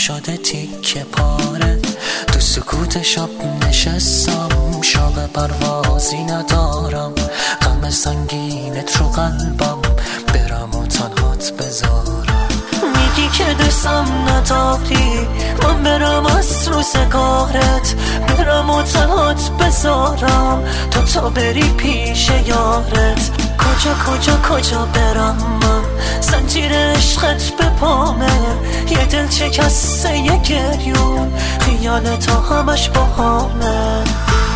شده تیکه پاره. تو سکوت شب نشستم، شوق پروازی ندارم. غم سنگینت رو قلبم برم و تنهات بذارم. میگی که دوستم نداری، من برم از رو سگارت، برم و تنهات بذارم تو تا بری پیش یارت. کجا برم من، زنجیر عشقت به پامه. یه دل شکسته یه گریون، خیال تا همش با همه.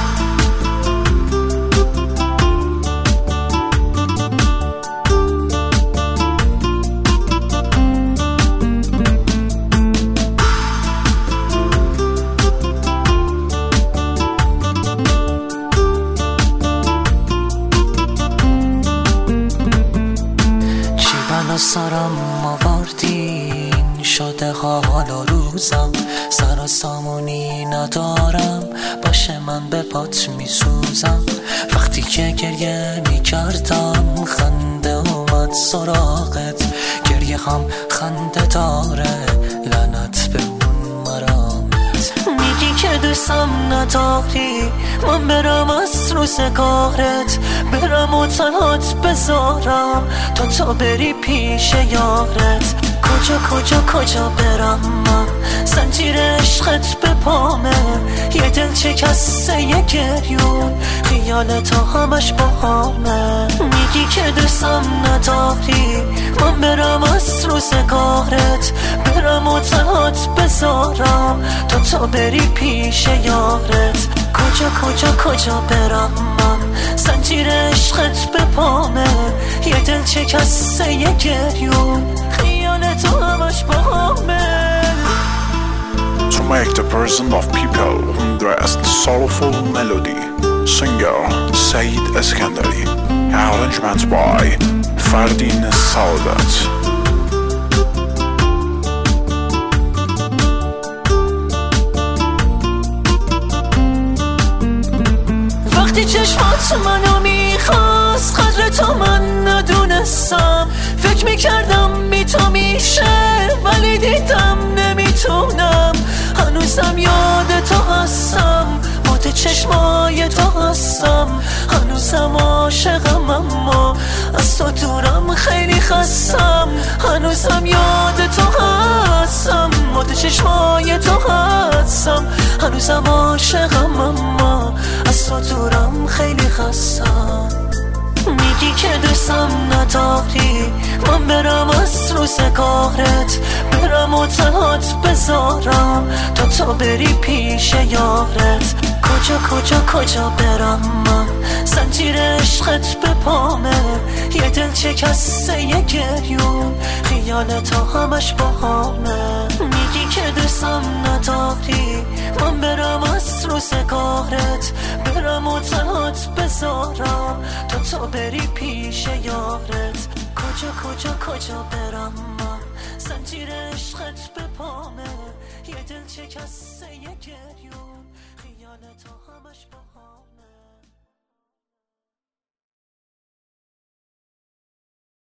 سرم آوردین شده حال و روزم، سر و سامونی ندارم، باشه من به پات میسوزم. وقتی که گریه میکردم خنده اومد سراغت، گریه هم خنده داره، لعنت به اون مرامت. میگی که دوستم نداری، من برم از رو سگارت، برم و تنهات بذارم تو تا بری پیش یارت. کجا برم من، زنجیر عشقت به پامه. یه دل شکسته یه گریون، خیال تا همش با همه. میگی که دوستم نداری، من برم از رو سگارت، برم و تنهات بذارم تو تا بری پیش یارت. کجا برم من، زنجیر عشقت به پامه. یه دل شکسته یه گریون، خیال تو همش با همه. To make the present of people dressed soulful melody, singer Saeed Eskandari, arrangement by Fardin Saodat. وقتی چشمات منو میخواست، قدر تو من ندونستم. فکر میکردم بی تو میشه، ولی دیدم نمیتونم. هنوزم یاد تو هستم، مات چشمای تو هستم. هنوزم عاشقم اما از تو دورم خیلی خستم. هنوزم یاد تو هستم، مات چشمای تو هستم. هنوزم عاشقم اما از تو دورم خیلی خستم. میگی که دوستم نداری، من برم از رو سگارت، برم و تنهات بذارم تو تا بری پیش یارت. کجا برم من، زنجیر عشقت به پامه. یه دل شکسته یه گریون، خیال تا همش با همه. میگی که دوستم نداری، من برم از رو سگارت، برم و تنهات بذارم تو تا بری پیش یارت. کجا برم من، زنجیر عشقت به پامه. یه دل شکسته یه گریون.